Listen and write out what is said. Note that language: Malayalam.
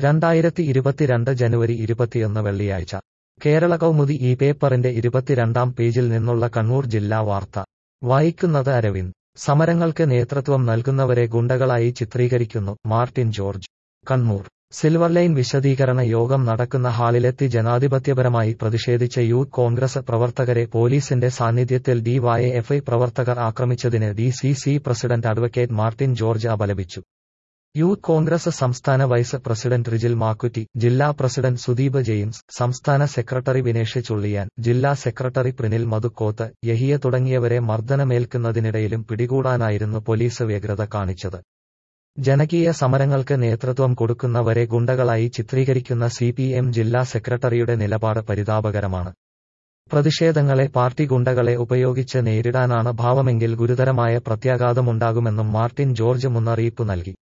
2022 ജനുവരി 21 വെള്ളിയാഴ്ച കേരള കൗമുദി ഈ പേപ്പറിന്റെ 22-ാം പേജിൽ നിന്നുള്ള കണ്ണൂർ ജില്ലാ വാർത്ത വായിക്കുന്നത് അരവിന്ദ്. സമരങ്ങൾക്ക് നേതൃത്വം നൽകുന്നവരെ ഗുണ്ടകളായി ചിത്രീകരിക്കുന്നു Martin George. Kannur silver line വിശദീകരണ യോഗം നടക്കുന്ന ഹാളിലെത്തി ജനാധിപത്യപരമായി പ്രതിഷേധിച്ച യൂത്ത് കോൺഗ്രസ് പ്രവർത്തകരെ പോലീസിന്റെ സാന്നിധ്യത്തിൽ ഡിവൈഎഫ്ഐ പ്രവർത്തകർ ആക്രമിച്ചതിന് DCC president advocate Martin George അപലപിച്ചു. യൂത്ത് കോൺഗ്രസ് സംസ്ഥാന വൈസ് പ്രസിഡന്റ് റിജിൽ മാക്കുറ്റി, ജില്ലാ പ്രസിഡന്റ് സുദീപ് ജെയിംസ്, സംസ്ഥാന സെക്രട്ടറി വിനേഷ് ചുള്ളിയാൻ, ജില്ലാ സെക്രട്ടറി പ്രിനിൽ മധുക്കോത്ത്, യഹിയ തുടങ്ങിയവരെ മർദ്ദനമേൽക്കുന്നതിനിടയിലും പിടികൂടാനായിരുന്നു പോലീസ് വ്യഗ്രത കാണിച്ചത്. ജനകീയ സമരങ്ങൾക്ക് നേതൃത്വം കൊടുക്കുന്നവരെ ഗുണ്ടകളായി ചിത്രീകരിക്കുന്ന CPM ജില്ലാ സെക്രട്ടറിയുടെ നിലപാട് പരിതാപകരമാണ്. പ്രതിഷേധങ്ങളെ പാർട്ടി ഗുണ്ടകളെ ഉപയോഗിച്ച് നേരിടാനാണ് ഭാവമെങ്കിൽ ഗുരുതരമായ പ്രത്യാഘാതമുണ്ടാകുമെന്നും മാർട്ടിൻ ജോർജ് മുന്നറിയിപ്പ് നൽകി.